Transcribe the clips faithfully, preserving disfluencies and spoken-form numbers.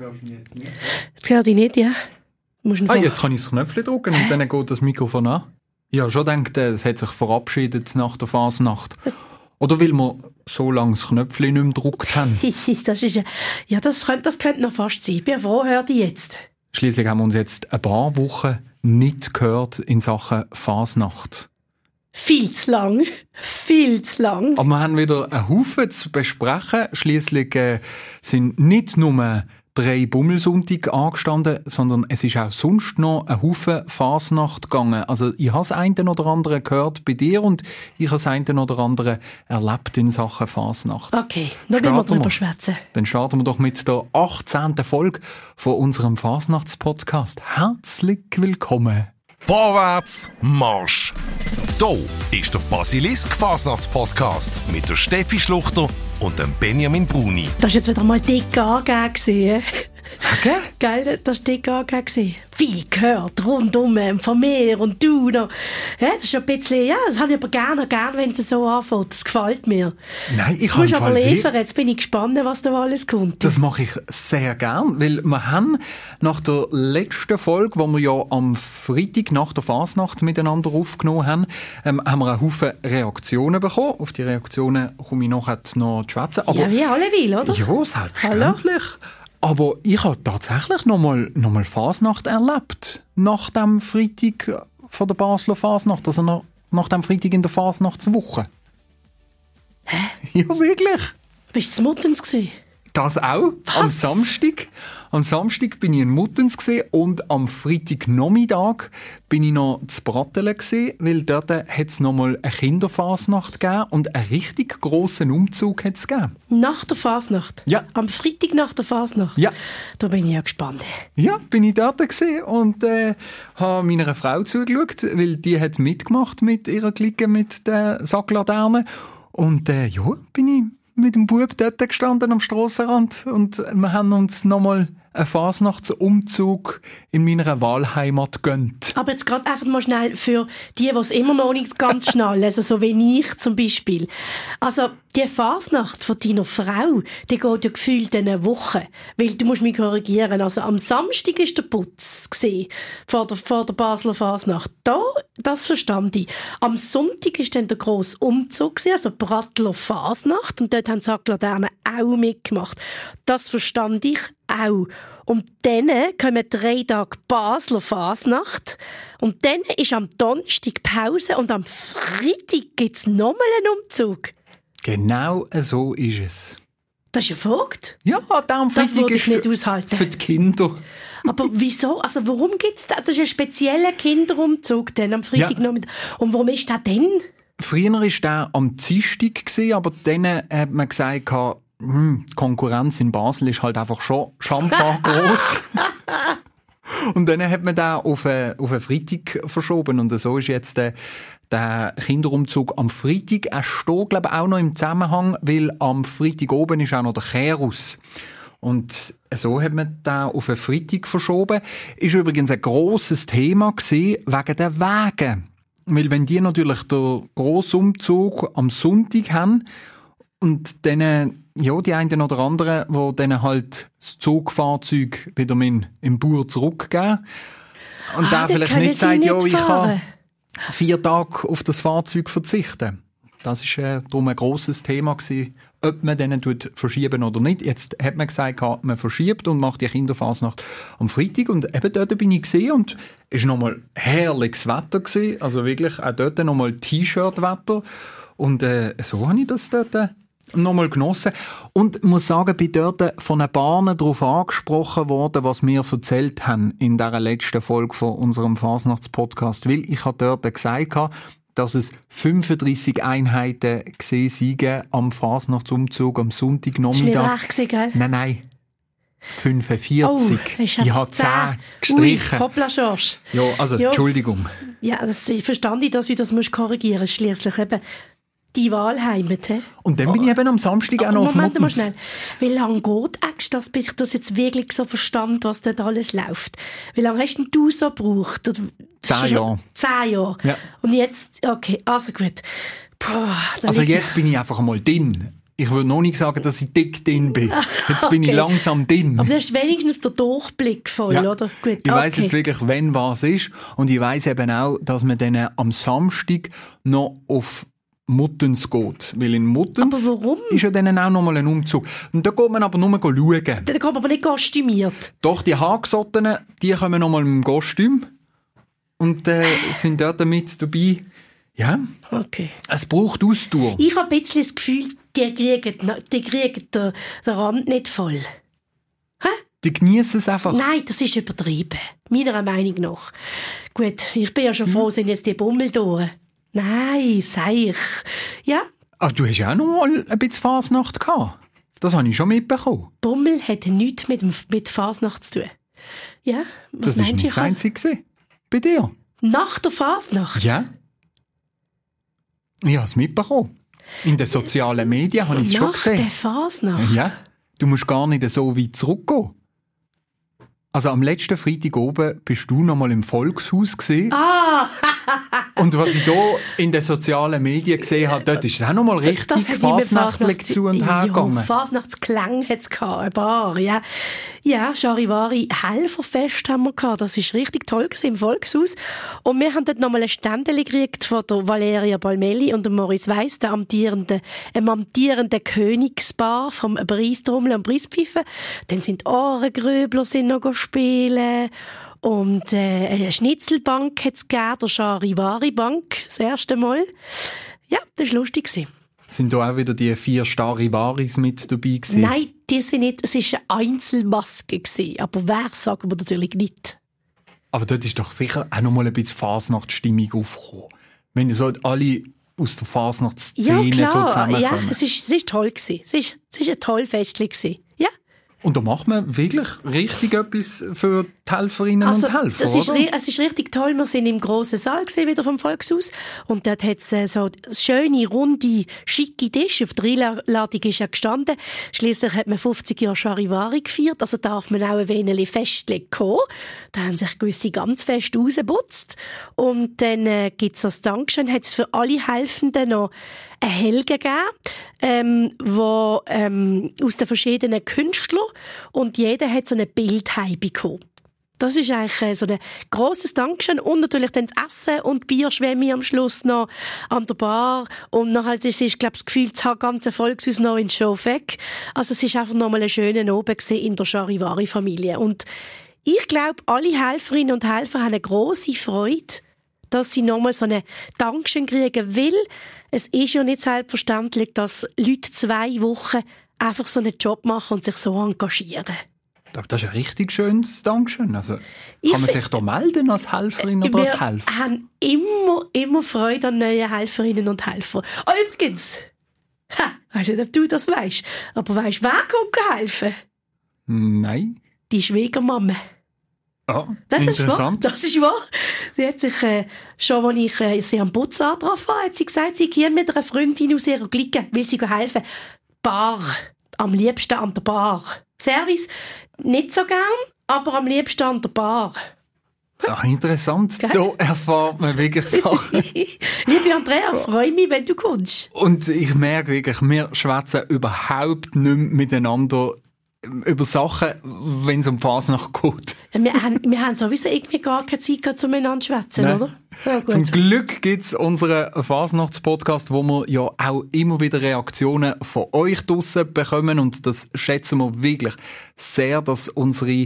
Hörst du mich jetzt nicht? Jetzt höre ich nicht, ja. Ah, jetzt kann ich das Knöpfchen drücken und dann geht das Mikrofon an. Ja, schon gedacht, es hat sich verabschiedet nach der Fasnacht. Oder weil wir so lange das Knöpfchen nicht mehr gedrückt haben. das ist ja, ja, das könnte, das könnte noch fast sein. Ich bin froh, hör dich jetzt. Schliesslich haben wir uns jetzt ein paar Wochen nicht gehört in Sachen Fasnacht. Viel zu lang. Viel zu lang. Aber wir haben wieder einen Haufen zu besprechen. Schliesslich äh, sind nicht nur drei Bummelsonntage angestanden, sondern es ist auch sonst noch ein Haufen Fasnacht gegangen. Also ich habe das eine oder andere gehört bei dir und ich habe das eine oder andere erlebt in Sachen Fasnacht. Okay, noch wollen wir drüber schwätzen. Dann starten wir doch mit der achtzehnten Folge von unserem Fasnachtspodcast. Herzlich willkommen. Vorwärts, Marsch! Hier ist der Basilisk-Fasnachtspodcast mit der Steffi Schluchter und dem Benjamin Bruni. Das war jetzt wieder mal dick angegeben. Okay. Geil, das war dick angegeben. Viel gehört, rundum, von mir und du noch. Ja, das ist ein bisschen, ja, das habe ich aber gerne, gerne, wenn es so anfängt. Das gefällt mir. Nein, ich das musst du aber Fall liefern. Jetzt bin ich gespannt, was da alles kommt. Das mache ich sehr gern, weil wir haben nach der letzten Folge, wo wir ja am Freitag nach der Fasnacht miteinander aufgenommen haben, ähm, haben wir einen Haufen Reaktionen bekommen. Auf die Reaktionen komme ich nachher noch zu schwätzen. Ja, wie alle will, oder? Ja, selbstverständlich. Hallo? Aber ich habe tatsächlich noch mal, noch mal Fasnacht erlebt. Nach dem Freitag von der Basler Fasnacht. Also nach, nach dem Freitag in der Fasnachtswoche. Hä? Ja, wirklich. Bist du Muttens gewesen? Das auch. Was? Am Samstag. Am Samstag bin ich in Muttens gewesen und am Freitagnachmittag bin ich noch zu Brattelen gewesen, weil dort hat es noch mal eine Kinderfasnacht gegeben und einen richtig grossen Umzug hat es gegeben. Nach der Fasnacht? Ja. Am Freitag nach der Fasnacht? Ja. Da bin ich ja gespannt. Ja, bin ich dort gewesen und äh, habe meiner Frau zugeschaut, weil die hat mitgemacht mit ihrer Clique mit den Sacklaternen. Und äh, ja, bin ich mit dem Bub dort gestanden am Strassenrand und wir haben uns nochmal einen Fasnachtsumzug in meiner Wahlheimat gönnt. Aber jetzt gerade einfach mal schnell für die, die es immer noch nicht ganz schnallen, also so wie ich zum Beispiel. Also die Fasnacht von deiner Frau, die geht ja gefühlt eine Woche, weil du musst mich korrigieren. Also am Samstag war der Putz gewesen, vor der, vor der Basler Fasnacht. Da, das verstand ich. Am Sonntag war dann der grosse Umzug gewesen, also Brattler Fasnacht, und dort haben die Sacklaternen auch mitgemacht. Das verstand ich auch. Und dann kommen drei Tage Basler Fasnacht. Und dann ist am Donnerstag Pause und am Freitag gibt es nochmal einen Umzug. Genau so ist es. Das ist ja verrückt. Ja, am das Freitag würde ich ist nicht aushalten. Für die Kinder. Aber wieso? Also warum gibt es das? Das ist ein spezieller Kinderumzug dann am Freitagnachmittag. Ja. Und warum ist das denn? Früher war der am Dienstag, aber dann hat man gesagt, die Konkurrenz in Basel ist halt einfach schon schambar gross. Und dann hat man den auf einen, auf einen Freitag verschoben. Und so ist jetzt der, der Kinderumzug am Freitag. Er steht, glaube ich, auch noch im Zusammenhang, weil am Freitag oben ist auch noch der Kärus. Und so hat man den auf einen Freitag verschoben. Ist übrigens ein grosses Thema gewesen, wegen der Wege. Weil wenn die natürlich den grossen Umzug am Sonntag haben und dann ja, die einen oder anderen, die dann halt das Zugfahrzeug wieder in, im Bauer zurückgeben. Und ah, der vielleicht nicht sagt, ja, ich kann vier Tage auf das Fahrzeug verzichten. Das war äh, darum ein grosses Thema gewesen, ob man denen verschieben oder nicht. Jetzt hat man gesagt, man verschiebt und macht die Kinderfasnacht am Freitag. Und eben dort bin ich gesehen und es war nochmal herrliches Wetter gewesen. Also wirklich auch dort nochmal T-Shirt-Wetter. Und äh, so habe ich das dort äh, nochmal genossen. Und ich muss sagen, bin dort von ein paar darauf angesprochen worden, was wir erzählt haben in dieser letzten Folge von unserem Fasnachtspodcast. Weil ich habe dort gesagt, dass es fünfunddreissig Einheiten gesehen seien am Fasnachtsumzug am Sonntagnachmittag. Das war nicht recht gewesen, gell? Nein, nein. fünfundvierzig. Oh, ich habe zehn gestrichen. Ui, hoppla, Schorsch. Ja, also, ja. Entschuldigung. Ja, das verstand ich, dass ich das korrigieren muss. Schliesslich eben die Wahlheimat. He? Und dann bin ich eben am Samstag auch noch auf Moment mal Muttens. schnell. Wie lange geht das, bis ich das jetzt wirklich so verstand, was dort alles läuft? Wie lange hast denn du so gebraucht? Zehn Jahre. Zehn Jahre? Ja. Und jetzt, okay, also gut. Puh, also jetzt bin ich einfach mal drin. Ich würde noch nicht sagen, dass ich dick drin bin. Jetzt bin Okay. ich langsam drin. Aber du hast wenigstens den Durchblick voll, Ja. oder? Gut. Ich weiss okay. jetzt wirklich, wenn was ist. Und ich weiss eben auch, dass man dann am Samstag noch auf Muttens geht. Weil in Muttens Aber warum? ist ja dann auch noch mal ein Umzug. Und da geht man aber nur schauen. Da kommt man aber nicht kostümiert. Doch, die Haargesottenen, die kommen noch mal im Kostüm. Und äh, sind dort damit dabei. Ja, Okay. es braucht Ausdauer. Ich habe ein bisschen das Gefühl, die kriegen, die kriegen den, den Rand nicht voll. Die genießen es einfach. Nein, das ist übertrieben. Meiner Meinung nach. Gut, ich bin ja schon froh, sind jetzt die Bummel durch. Nein, sag ich. Ja, Ah, du hast ja auch noch mal ein bisschen Fasnacht gehabt. Das habe ich schon mitbekommen. Bummel hat nichts mit, dem- mit Fasnacht zu tun. Ja, was Das war meinst nicht du? das Einzige gewesen. Bei dir. Nach der Fasnacht? Ja. Ich habe es mitbekommen. In den sozialen Medien habe ich es schon Nach der gesehen. Fasnacht? Ja. Du musst gar nicht so weit zurückgehen. Also am letzten Freitag oben bist du noch mal im Volkshaus gesehen. Ah, Und was ich hier in den sozialen Medien gesehen habe, dort ist es auch noch mal richtig hat immer fasnachtlich Fasnachts- zu und her gegangen. Ja, Fasnachtsklang hat es gehabt, ein paar, ja. Ja, Charivari Helferfest haben wir gehabt. Das war richtig toll gewesen, im Volkshaus. Und wir haben dort nochmal ein Ständchen gekriegt von der Valeria Balmelli und dem Maurice Weiss, der amtierenden, einem amtierenden Königspaar vom Preistrommel und Preispfeifen. Dann sind Ohrengröbler sind noch spielen. Und äh, eine Schnitzelbank hat es gegeben, der Charivari-Bank, das erste Mal. Ja, das war lustig gewesen. Sind da auch wieder die vier Starivaris mit dabei gewesen? Nein, die sind nicht, es war eine Einzelmaske gewesen, aber wer sagen wir natürlich nicht. Aber dort ist doch sicher auch noch mal ein bisschen Fasnachtsstimmung aufgekommen. Wenn so alle aus der Fasnachtsszene Ja, klar, so zusammenkommen. ja, es ist, es ist toll gewesen. Es ist, es ist ein tolles Festchen gewesen. Ja. Und da macht man wirklich richtig etwas für die Helferinnen Also, und Helfer, das ist, oder? ri- es ist richtig toll. Wir sind im grossen Saal gewesen, wieder vom Volkshaus. Und dort hat es äh, so schöne, runde, schicke Tische. Auf der Einladung ist ja gestanden. Schliesslich hat man fünfzig Jahre Charivari gefeiert. Also darf man auch ein wenig Festle kommen. Da haben sich gewisse ganz fest rausgeputzt. Und dann äh, gibt es als Dankeschön, hat es für alle Helfenden noch eine Helge gegeben, ähm, wo, ähm, aus den verschiedenen Künstlern. Und jeder hat so ein Bild heimbekommen. Das ist eigentlich äh, so ein grosses Dankeschön. Und natürlich dann das Essen und Bierschwemme am Schluss noch an der Bar. Und nachher, das ist, glaube ich, das Gefühl, das ganze Volkshaus noch in Show weg. Also es ist einfach nochmal ein schöner Abend gewesen in der Charivari-Familie. Und ich glaube, alle Helferinnen und Helfer haben eine grosse Freude, dass sie nochmal so einen Dankeschön kriegen, weil es ist ja nicht selbstverständlich, dass Leute zwei Wochen einfach so einen Job machen und sich so engagieren. Ich glaube, das ist ein richtig schönes Dankeschön. Also, Ich kann man fi- sich da melden als Helferin oder als Wir Helfer? haben immer, immer Freude an neuen Helferinnen und Helfern. Oh, übrigens, ha, weiss nicht, ob du das weißt, aber weißt du, wer kommt helfen? Nein. Die Schwiegermama. Ah, Das interessant. ist wahr. Das ist wahr. Sie hat sich, äh, schon als ich äh, sie am Putz angetroffen habe, hat sie gesagt, sie geht mit einer Freundin aus ihrer Clique, will sie helfen. Bar. Am liebsten an der Bar. Service nicht so gern, aber am liebsten an der Bar. Ah, interessant. Da erfahrt man wirklich Sachen. Liebe Andrea, freue mich, wenn du kommst. Und ich merke wirklich, wir schwätzen überhaupt nicht mehr miteinander über Sachen, wenn es um die Fasnacht geht. Wir haben, wir haben sowieso irgendwie gar keine Zeit gehabt, um miteinander zu schwätzen, Nein. oder? Ja, gut. Zum Glück gibt es unseren Fasnachtspodcast, wo wir ja auch immer wieder Reaktionen von euch draussen bekommen. Und das schätzen wir wirklich sehr, dass unsere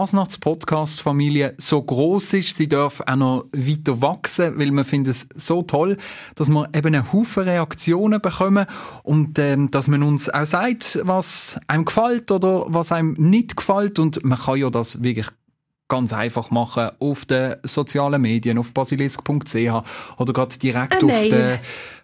Fasnachtspodcast-Familie so gross ist. Sie darf auch noch weiter wachsen, weil wir finden es so toll, dass wir eben einen Haufen Reaktionen bekommen und ähm, dass man uns auch sagt, was einem gefällt oder was einem nicht gefällt. Und man kann ja das wirklich ganz einfach machen auf den sozialen Medien, auf basilisk punkt c h oder gerade direkt Eine auf Mail. den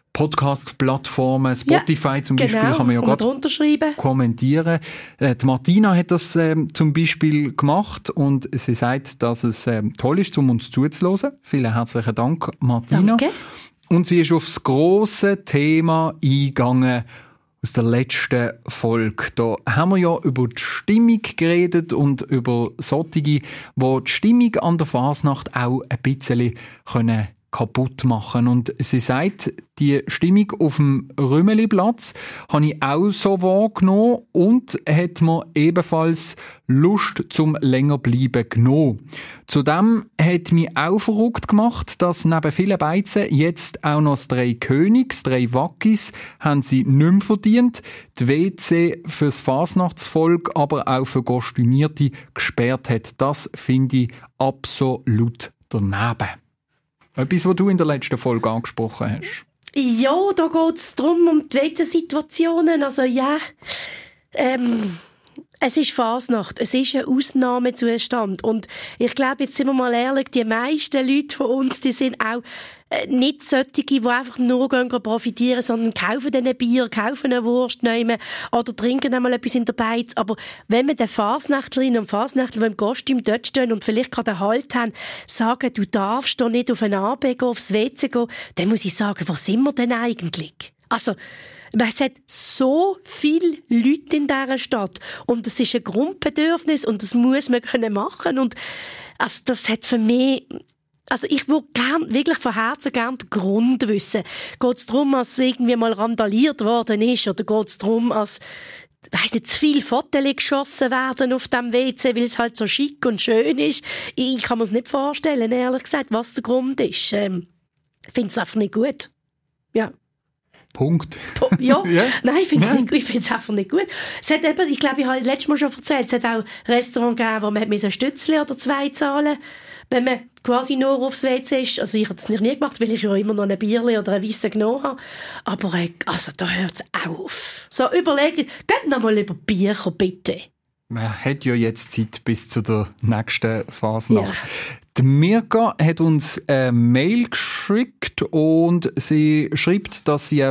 Podcast-Plattformen. Spotify zum Beispiel genau, kann man ja kann man gerade drunter schreiben. kommentieren. Äh, die Martina hat das ähm, zum Beispiel gemacht und sie sagt, dass es ähm, toll ist, um uns zuzuhören. Vielen herzlichen Dank, Martina. Danke. Und sie ist auf das grosse Thema eingegangen aus der letzten Folge. Da haben wir ja über die Stimmung geredet und über solche, die die Stimmung an der Fasnacht auch ein bisschen können kaputt machen. Und sie sagt, die Stimmung auf dem Rümeliplatz habe ich auch so wahrgenommen und hat mir ebenfalls Lust zum länger bleiben genommen. Zudem hat mich auch verrückt gemacht, dass neben vielen Beizen jetzt auch noch das drei Königs, drei Wackis haben sie nicht mehr verdient. Die W C fürs Fasnachtsvolk, aber auch für Kostümierte gesperrt hat. Das finde ich absolut daneben. Etwas, was du in der letzten Folge angesprochen hast. Ja, da geht es darum, um die W C-Situationen. Also ja, ähm, es ist Fasnacht, es ist ein Ausnahmezustand. Und ich glaube, jetzt sind wir mal ehrlich, die meisten Leute von uns, die sind auch äh, nicht solche, die einfach nur gehen, gehen profitieren, sondern kaufen dann ein Bier, kaufen eine Wurst nehmen oder trinken einmal etwas in der Beiz. Aber wenn wir den Fasnächtlerinnen und Fasnächtler, die im Kostüm dort stehen und vielleicht gerade einen Halt haben, sagen, du darfst doch nicht auf ein A B gehen, aufs W C gehen, dann muss ich sagen, wo sind wir denn eigentlich? Also, es hat so viele Leute in dieser Stadt und es ist ein Grundbedürfnis und das muss man können machen und also das hat für mich, also ich würde gern, wirklich von Herzen gern den Grund wissen. Geht es darum, dass irgendwie mal randaliert worden ist oder geht es darum, dass weiss nicht, zu viele Fotos geschossen werden auf dem W C, weil es halt so schick und schön ist. Ich kann mir es nicht vorstellen, ehrlich gesagt, was der Grund ist. Ähm, ich finde es einfach nicht gut. Ja. Punkt. Ja, ja. Nein, ich finde es ja. einfach nicht gut. Es hat eben, ich glaube, ich habe letztes Mal schon erzählt, es hat auch Restaurants gegeben, wo man ein Stützli oder zwei zahlen, wenn man quasi nur aufs W C ist. Also ich habe es nicht nie gemacht, weil ich ja immer noch ein Bierli oder ein Weisse genommen habe. Aber also, da hört es auf. So, überlegen, geht noch mal über Bier, bitte. Man hat ja jetzt Zeit bis zu der nächsten Fasnacht. Ja. Die Mirka hat uns eine Mail geschickt und sie schreibt, dass sie eine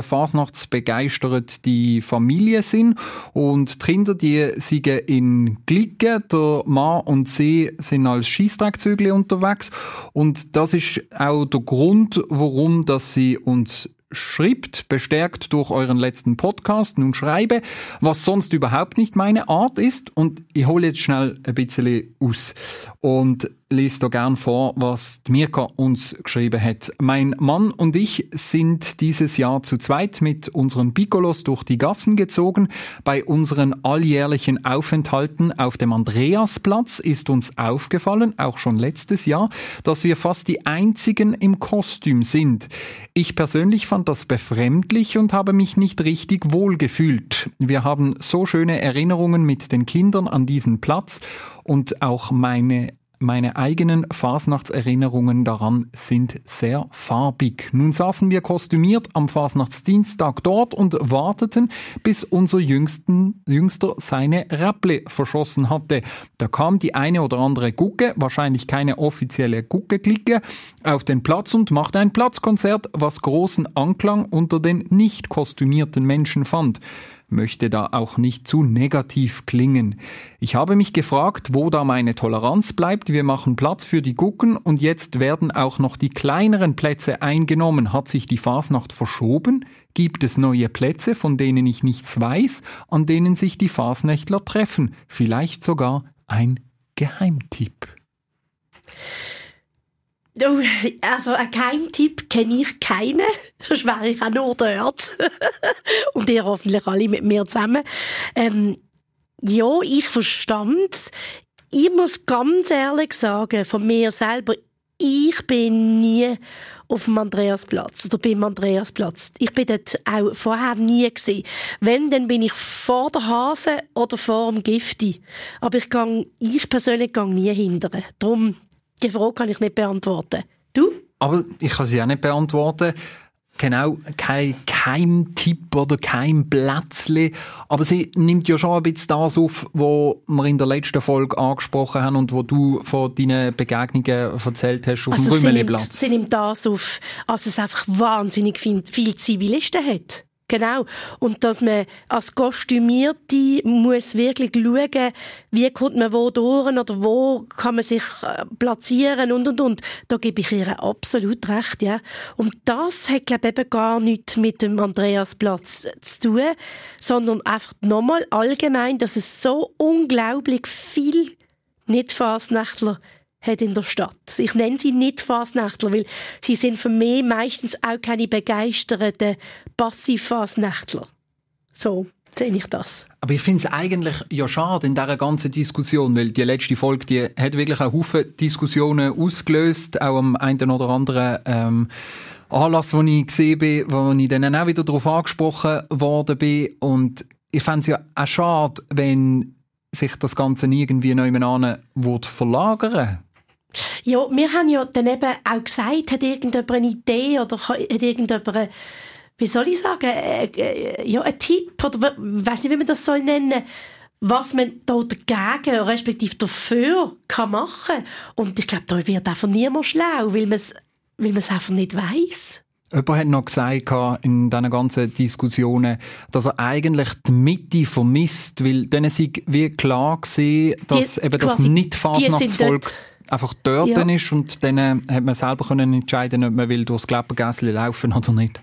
fasnachtsbegeisterte Familie sind und die Kinder, die sind in Glicken, der Mann und sie sind als Scheissdreckzügli unterwegs und das ist auch der Grund, warum dass sie uns schreibt, bestärkt durch euren letzten Podcast, nun schreibe, was sonst überhaupt nicht meine Art ist und ich hole jetzt schnell ein bisschen aus und lese da gern vor, was Mirka uns geschrieben hat. Mein Mann und ich sind dieses Jahr zu zweit mit unseren Piccolos durch die Gassen gezogen. Bei unseren alljährlichen Aufenthalten auf dem Andreasplatz ist uns aufgefallen, auch schon letztes Jahr, dass wir fast die einzigen im Kostüm sind. Ich persönlich fand das befremdlich und habe mich nicht richtig wohl gefühlt. Wir haben so schöne Erinnerungen mit den Kindern an diesen Platz und auch meine Meine eigenen Fasnachtserinnerungen daran sind sehr farbig. Nun saßen wir kostümiert am Fasnachtsdienstag dort und warteten, bis unser Jüngsten, Jüngster seine Räpple verschossen hatte. Da kam die eine oder andere Gucke, wahrscheinlich keine offizielle Gucke-Clique, auf den Platz und machte ein Platzkonzert, was großen Anklang unter den nicht kostümierten Menschen fand. Möchte da auch nicht zu negativ klingen. Ich habe mich gefragt, wo da meine Toleranz bleibt. Wir machen Platz für die Gucken und jetzt werden auch noch die kleineren Plätze eingenommen. Hat sich die Fasnacht verschoben? Gibt es neue Plätze, von denen ich nichts weiß, an denen sich die Fasnächtler treffen? Vielleicht sogar ein Geheimtipp. Oh, also einen Geheimtipp kenne ich keinen, sonst wäre ich auch nur dort. Und ihr hoffentlich alle mit mir zusammen. Ähm, ja, ich verstand. Ich muss ganz ehrlich sagen, von mir selber, ich bin nie auf dem Andreasplatz oder beim Andreasplatz. Ich bin dort auch vorher nie gewesen. Wenn, dann bin ich vor der Hase oder vor dem Gifti. Aber ich, gang, ich persönlich gehe nie hindern. Darum, die Frage kann ich nicht beantworten. Du? Aber ich kann sie auch nicht beantworten. Genau, kein Keimtipp oder kein Plätzchen. Aber sie nimmt ja schon ein bisschen das auf, was wir in der letzten Folge angesprochen haben und wo du von deinen Begegnungen erzählt hast auf also dem Rümeliplatz. Sie nimmt das auf, als es einfach wahnsinnig viele Zivilisten hat. Genau. Und dass man als Kostümierte muss wirklich schauen, wie kommt man wo durch oder wo kann man sich platzieren und, und, und. Da gebe ich ihr absolut recht, ja. Und das hat, glaube ich, eben gar nichts mit dem Andreasplatz zu tun, sondern einfach nochmal allgemein, dass es so unglaublich viel Nicht-Fasnächtler hat in der Stadt. Ich nenne sie nicht Fasnächtler, weil sie sind für mich meistens auch keine begeisterten Passiv-Fasnächtler. So sehe ich das. Aber ich finde es eigentlich ja schade in dieser ganzen Diskussion, weil die letzte Folge, die hat wirklich einen Haufen Diskussionen ausgelöst, auch am einen oder anderen ähm, Anlass, den ich gesehen bin, wo ich dann auch wieder darauf angesprochen worden bin. Und ich fände es ja auch schade, wenn sich das Ganze irgendwie noch jemand verlagern. Ja, wir haben ja dann eben auch gesagt, hat irgendjemand eine Idee oder hat irgendjemand eine, wie soll ich sagen, äh, äh, ja, ein Tipp oder ich weiss nicht, wie man das soll nennen, was man da dagegen, respektive dafür kann machen. Und ich glaube, da wird einfach niemand schlau, weil man es weil man es einfach nicht weiss. Jemand hat noch gesagt in diesen ganzen Diskussionen, dass er eigentlich die Mitte vermisst, weil dann sei wie klar gewesen, dass die, eben das nicht Fasnachtsvolk einfach dort ja. ist und dann hat man selber können entscheiden, ob man will durchs Kleppergässli laufen oder nicht.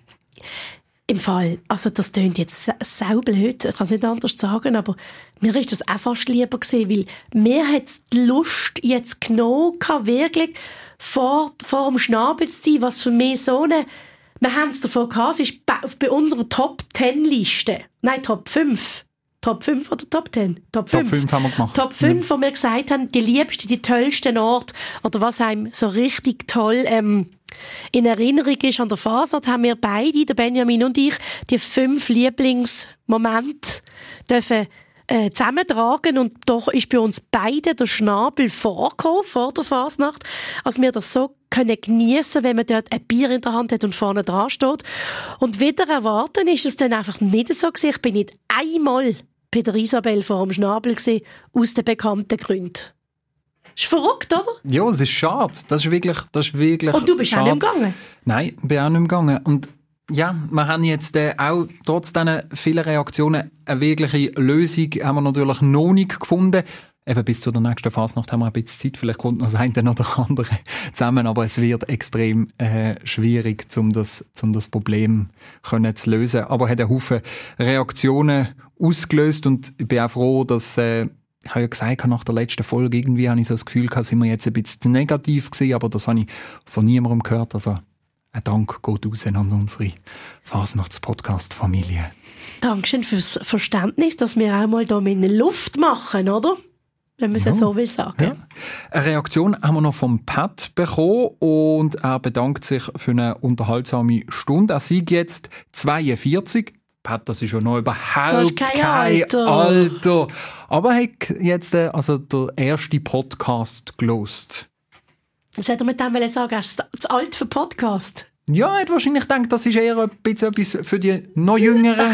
Im Fall, also das klingt jetzt saublöd, ich kann es nicht anders sagen, aber mir ist das auch fast lieber gewesen, weil mir hat die Lust jetzt genommen, wirklich vor, vor dem Schnabel zu sein, was für mich so eine, wir haben es davon gehabt, es ist bei, bei unserer Top zehn Liste, nein, Top fünf, Top fünf oder Top zehn? Top fünf. Top fünf haben wir gemacht. Top fünf, ja. Wo wir gesagt haben, die liebsten, die tollsten Orte, oder was einem so richtig toll ähm, in Erinnerung ist an der Fasnacht, haben wir beide, der Benjamin und ich, die fünf Lieblingsmomente dürfen äh, zusammentragen und doch ist bei uns beiden der Schnabel vorgekommen vor der Fasnacht, als wir das so können geniessen, wenn man dort ein Bier in der Hand hat und vorne dran steht. Und wieder erwarten ist es dann einfach nicht so gewesen. Ich bin nicht einmal bei der Isabel vor dem Schnabel gewesen, aus den bekannten Gründen. Ist verrückt, oder? Ja, es ist schade. Das ist wirklich, das ist wirklich Und du bist schade. auch nicht gegangen? Nein, ich bin auch nicht gegangen. Und ja, wir haben jetzt äh, auch trotz diesen vielen Reaktionen eine wirkliche Lösung haben wir natürlich noch nicht gefunden. Eben bis zu der nächsten Fasnacht haben wir ein bisschen Zeit. Vielleicht kommt noch das eine oder andere zusammen. Aber es wird extrem äh, schwierig, um das, um das Problem können zu lösen. Aber es hat einen Haufen Reaktionen ausgelöst. Und ich bin auch froh, dass... Äh, ich habe ja gesagt, nach der letzten Folge irgendwie habe ich so das Gefühl gehabt, sind wir jetzt ein bisschen negativ gewesen, aber das habe ich von niemandem gehört. Also ein Dank geht raus an unsere Fasnachts-Podcast-Familie. Dankeschön fürs Verständnis, dass wir auch mal hier mit Luft machen, oder? Wenn man es ja. so will sagen. Ja. Eine Reaktion haben wir noch vom Pat bekommen und er bedankt sich für eine unterhaltsame Stunde. Er sei jetzt zweiundvierzig. Pat, das ist ja noch überhaupt kein, kein Alter. Alter. Aber er hat jetzt äh, also der erste Podcast gelost. Was hätte er mit dem sagen? Er ist zu alt für Podcast. Ja, er hat wahrscheinlich gedacht, das ist eher ein bisschen etwas für die noch Jüngeren.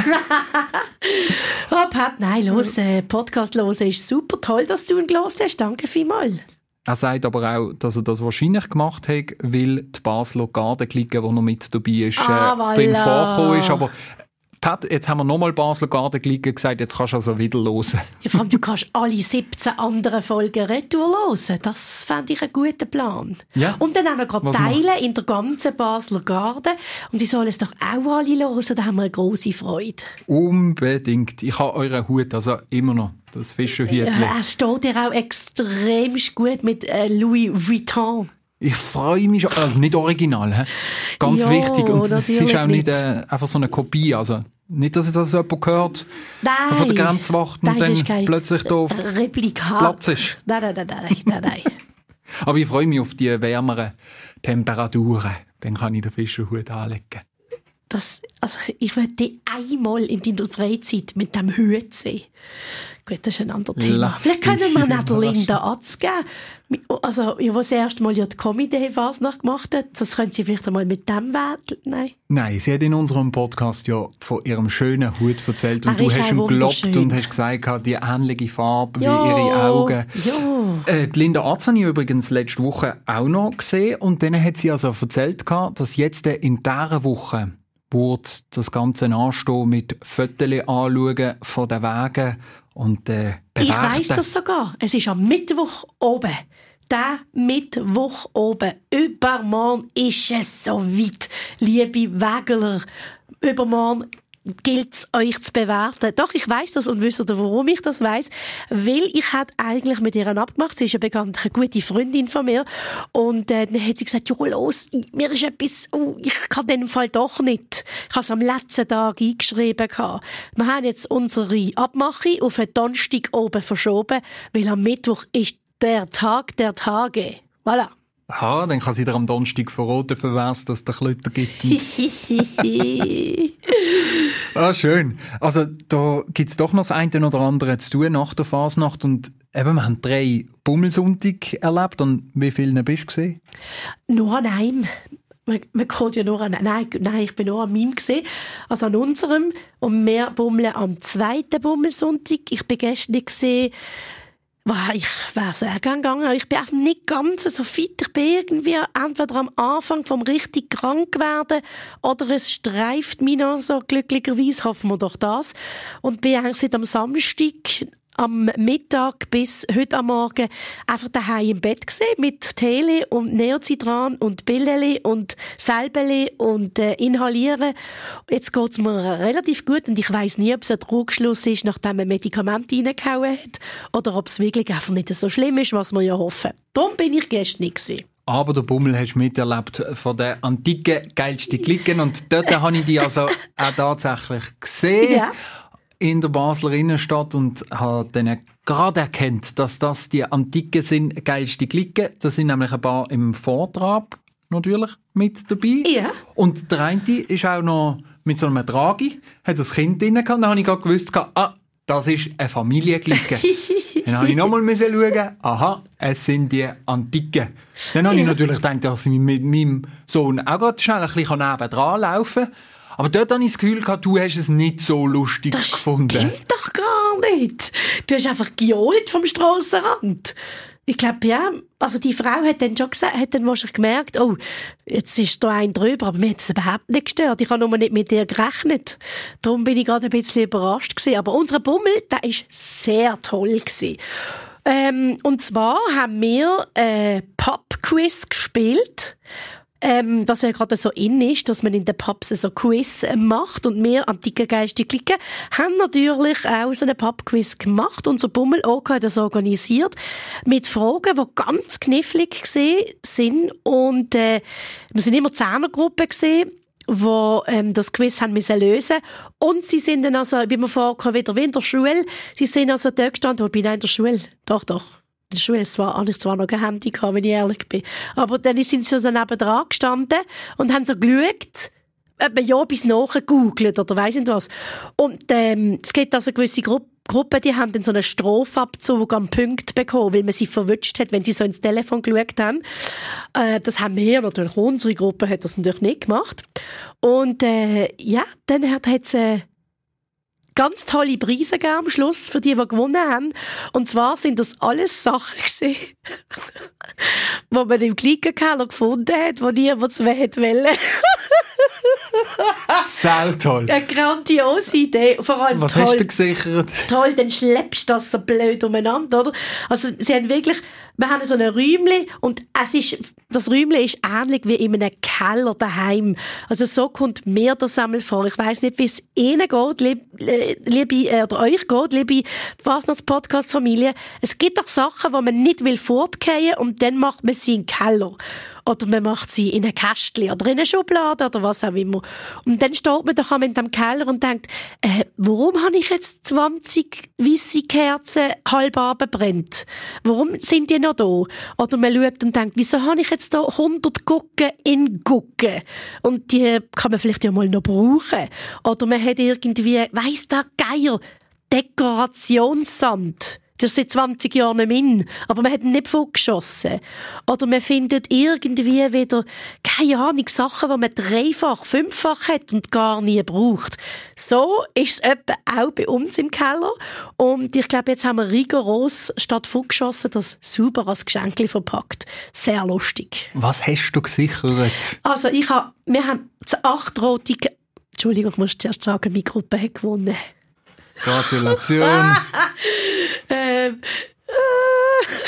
Oh, Pat, nein, los, äh, Podcast hören ist super toll, dass du ihn gelost hast. Danke vielmals. Er sagt aber auch, dass er das wahrscheinlich gemacht hat, weil die Basler Gardenklicke, wo er mit dabei ist, ah, äh, voilà. drin vorgekommen ist. Aber Pat, jetzt haben wir nochmal Basler Gardenklicke gesagt, jetzt kannst du also wieder hören. Ja, vor allem, du kannst alle siebzehn anderen Folgen retour hören. Das fände ich einen guten Plan. Ja. Und dann haben wir gerade teilen in der ganzen Basler Garde. Und sie sollen es doch auch alle hören, da haben wir eine grosse Freude. Unbedingt. Ich habe euren Hut, also immer noch. Das Fischerhütchen. Ja, es steht dir auch extrem gut mit äh, Louis Vuitton. Ich freue mich schon. Also nicht original, he? Ganz ja, wichtig. Und es ist auch nicht, nicht. Äh, einfach so eine Kopie. Also nicht, dass jetzt das jemand gehört nein, von der Grenzwacht und dann plötzlich da auf Replikat. Platz ist. Nein, nein, nein, nein, nein, nein. Aber ich freue mich auf die wärmeren Temperaturen. Dann kann ich den Fischerhut anlegen. Das, also ich würde dich einmal in deiner Freizeit mit dem Hut sehen. Gut, das ist ein anderes Thema. Lass Vielleicht können wir nicht überraschen. Linda Atz geben. Also, ja, wo das erste Mal ja die Comedy-Fasnacht gemacht hat, das können Sie vielleicht einmal mit dem Wert. Nein. Nein, sie hat in unserem Podcast ja von ihrem schönen Hut erzählt und er du hast ihm gelobt wunderschön. und hast gesagt, die ähnliche Farbe Ja, wie ihre Augen. Ja. Äh, die Linda Atz habe ich übrigens letzte Woche auch noch gesehen und dann hat sie also erzählt, dass jetzt in dieser Woche wurde das Ganze anstehen mit Fotos anschauen von den Wegen und äh, bewerten. Ich weiss das sogar. Es ist am Mittwoch oben. Der Mittwoch oben. Übermorgen ist es so weit, liebe Wägler. Übermorgen gilt es, euch zu bewerten. Doch, ich weiss das und wisst ihr, warum ich das weiss? Weil ich hat eigentlich mit ihr abgemacht. Sie ist eine bekannt, eine gute Freundin von mir. Und äh, dann hat sie gesagt, ja, los, mir ist etwas, oh, ich kann in dem Fall doch nicht. Ich habe es am letzten Tag eingeschrieben gehabt. Wir haben jetzt unsere Abmachung auf den Donnerstag oben verschoben, weil am Mittwoch ist der Tag der Tage. Voilà. Aha, dann kann sie dir am Donnerstag verraten, für was dass es den Klötter gibt. Ah, schön. Also da gibt es doch noch das eine oder andere zu tun nach der Fasnacht. Und eben, wir haben drei Bummelsonntage erlebt. Und wie viele bist du gesehen? Nur an einem. Man, man geht ja nur an, nein, nein, ich bin nur an meinem gesehen, also an unserem. Und wir bummeln am zweiten Bummelsonntag. Ich bin gestern gesehen, ich wäre sehr gerne gegangen. Ich bin einfach nicht ganz so fit. Ich bin irgendwie entweder am Anfang vom richtig krank werden oder es streift mich noch so glücklicherweise. Hoffen wir doch das. Und bin eigentlich seit am Samstag am Mittag bis heute am Morgen einfach daheim im Bett gesehen mit Tele und Neocitran und Pilleli und Salbeli und äh, Inhalieren. Jetzt geht's mir relativ gut und ich weiss nie, ob es ein Trugschluss ist, nachdem man Medikamente reingehauen hat oder ob es wirklich einfach nicht so schlimm ist, was wir ja hoffen. Darum bin ich gestern nicht gewesen. Aber der Bummel hast du miterlebt von der antiken geilsten Klicken und dort habe ich die also auch tatsächlich gesehen. Ja. In der Basler Innenstadt und habe dann gerade erkannt, dass das die Antiken sind, geilste Klicken. Da sind nämlich ein paar im Vortrag natürlich mit dabei. Ja. Und der eine ist auch noch mit so einem Tragi, hat das Kind drin gehabt. Dann habe ich gerade gewusst, ah, das ist eine Familienklicke. Dann habe ich nochmal schauen, aha, es sind die Antiken. Dann habe ja. ich natürlich gedacht, dass ich mit meinem Sohn auch gerade schnell ein bisschen nebendran laufen kann. Aber dort habe ich das Gefühl gehabt, du hast es nicht so lustig das gefunden. Das stimmt doch gar nicht. Du hast einfach gejohlt vom Strassenrand. Ich glaube, ja, also die Frau hat dann schon gesagt, hat dann wahrscheinlich gemerkt, oh, jetzt ist da ein drüber, aber mir hat es überhaupt nicht gestört. Ich habe nur nicht mit dir gerechnet. Darum bin ich gerade ein bisschen überrascht gewesen. Aber unser Bummel, der ist sehr toll gewesen. Ähm, und zwar haben wir äh, Pub-Quiz gespielt. Ähm, was ja gerade so in ist, dass man in den Pubs so Quiz macht. Und wir, Antike Geiste Klicken, haben natürlich auch so einen Pub-Quiz gemacht. Unser Bummel OK hat das organisiert. Mit Fragen, die ganz knifflig sind. Und äh, wir sind immer Zehnergruppen gesehen, die ähm, das Quiz haben müssen lösen. Und sie sind dann also, wie wir vorher wieder wie in der Schule, sie sind also dort gestanden, wo bin ich in der Schule? Doch, doch. In der Schule zwar, hatte ich zwar noch kein Handy gehabt, wenn ich ehrlich bin. Aber dann sind sie so nebendran gestanden und haben so geschaut, ob man ja bis nachher googelt oder weiss nicht was. Und ähm, es gibt also gewisse Gru- Gruppen, die haben dann so einen Strafabzug am Punkt bekommen, weil man sie verwünscht hat, wenn sie so ins Telefon geschaut haben. Äh, das haben wir natürlich, unsere Gruppe hat das natürlich nicht gemacht. Und äh, ja, dann hat es äh, ganz tolle Preise gegeben am Schluss für die, die gewonnen haben. Und zwar sind das alles Sachen gewesen, die man im Klickenkeller gefunden hat, wo niemand zu mehr wollte. Sehr toll. Eine grandiose Idee. Vor allem Was toll. hast du gesichert? Toll, dann schleppst du das so blöd umeinander, oder? Also, sie haben wirklich, wir haben so ein Räumchen und es ist, das Räumchen ist ähnlich wie in einem Keller daheim. Also, so kommt mir das einmal vor. Ich weiss nicht, wie es Ihnen geht, lieb, liebe, äh, oder euch geht, liebe Fasnachts-Podcast-Familie. Es gibt doch Sachen, die man nicht will fortgehen und dann macht man sie in den Keller. Oder man macht sie in ein Kästchen oder in eine Schublade oder was auch immer. Und dann steht man doch in dem Keller und denkt, äh, warum habe ich jetzt zwanzig weisse Kerzen halb abgebrannt? Warum sind die noch da? Oder man schaut und denkt, wieso habe ich jetzt da hundert Gucken in Gucken? Und die kann man vielleicht ja mal noch brauchen. Oder man hat irgendwie, weiss der Geier, Dekorationssand. Das ist seit zwanzig Jahren nicht mehr, aber man hat ihn nicht vorgeschossen. Oder man findet irgendwie wieder, keine Ahnung, Sachen, die man dreifach, fünffach hat und gar nie braucht. So ist es etwa auch bei uns im Keller. Und ich glaube, jetzt haben wir rigoros statt vorgeschossen das super als Geschenk verpackt. Sehr lustig. Was hast du gesichert? Also ich habe, wir haben acht rote, Ge- Entschuldigung, ich muss zuerst sagen, meine Gruppe hat gewonnen. Gratulation. ähm, äh, das ist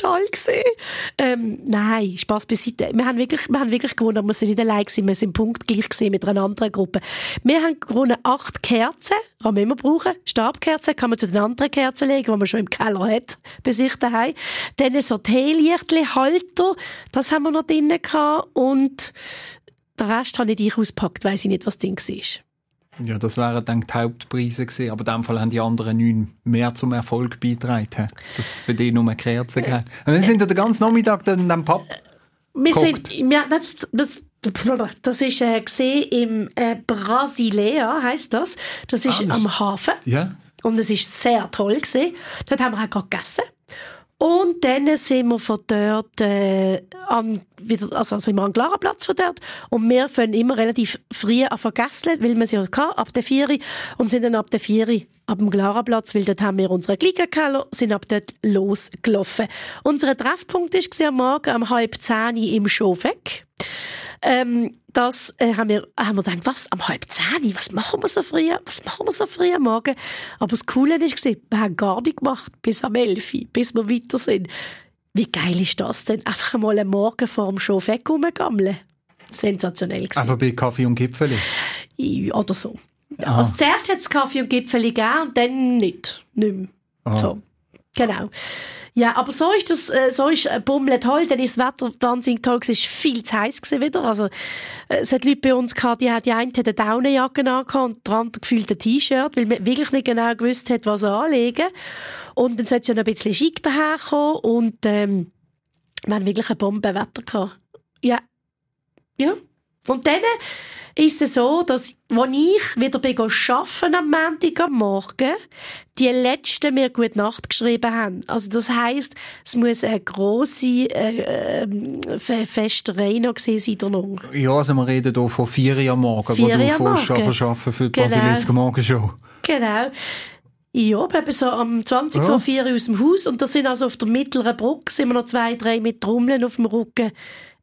toll gewesen. Ähm, nein, Spass beiseite. Wir haben wirklich, wir haben wirklich gewonnen, aber wir sind nicht allein gewesen. Wir sind punktgleich gewesen mit einer anderen Gruppe. Wir haben gewonnen acht Kerzen, kann man immer brauchen. Stabkerzen kann man zu den anderen Kerzen legen, die man schon im Keller hat, bei sich daheim. Dann so Teelichtli-Halter, das haben wir noch drin gehabt. Und den Rest habe ich nicht ausgepackt, weiss ich nicht, was drin war. Ja, das wären dann die Hauptpreise gewesen. Aber in dem Fall haben die anderen neun mehr zum Erfolg beigetragen. Dass es für die nur Kerzen gab. Und dann sind wir den ganzen Nachmittag in diesem Pub Wir sind, wir, das, das, das ist äh, gesehen im äh, Brasilea, heisst das. Das ist ah, am Hafen. Ja. Und es ist sehr toll gewesen. Dort haben wir auch gerade gegessen. Und dann sind wir von dort äh, an, wieder, also sind wir am Klaraplatz von dort. Und wir fangen immer relativ früh an vergessen, weil wir sie ja hatten, ab der vier und sind dann ab der vier ab dem Klaraplatz, weil dort haben wir unseren Glickenkeller, sind ab dort losgelaufen. Unser Treffpunkt war am Morgen um halb zehn im Schofeck. Ähm, das äh, haben, wir, haben wir gedacht, was, am halb zehn, was machen wir so früh, was machen wir so früh am Morgen? Aber das Coole war, wir haben gar nichts gemacht bis am elf, bis wir weiter sind. Wie geil ist das denn? Einfach mal am Morgen vor dem Schofeck rumgammeln. Sensationell gewesen. Einfach bei Kaffee und Gipfeli? Oder so. Aha. Also zuerst hat es Kaffee und Gipfeli gegeben und dann nicht. Nicht mehr. Aha. So. Genau. Ja, aber so ist das, äh, so ist Bummel toll, dann ist das Wetter wahnsinnig toll, es war viel zu heiß wieder, also äh, es hat Leute bei uns gehabt, die, die eine hat eine Daunenjacke angehabt und der andere gefühlt ein T-Shirt, weil man wirklich nicht genau gewusst hat, was anlegen. Und dann sollte es ja noch ein bisschen schick daherkommen und ähm, wir haben wirklich ein Bombenwetter gehabt. Ja. Ja. Und dann ist es so, dass, als ich wieder arbeiten am Montag am Morgen, die Letzten mir gute Nacht geschrieben haben. Also das heisst, es muss eine grosse äh, äh, Festerei noch gewesen sein. Noch. Ja, also wir reden hier von vier Uhr am Morgen, vier wo du am fährst Morgen. arbeiten für die Genau. Basilisk Morgenshow. Genau. Ja, eben so am zwanzig Ja. vor vier aus dem Haus und da sind also auf der mittleren Brücke sind wir noch zwei, drei mit Trommeln auf dem Rücken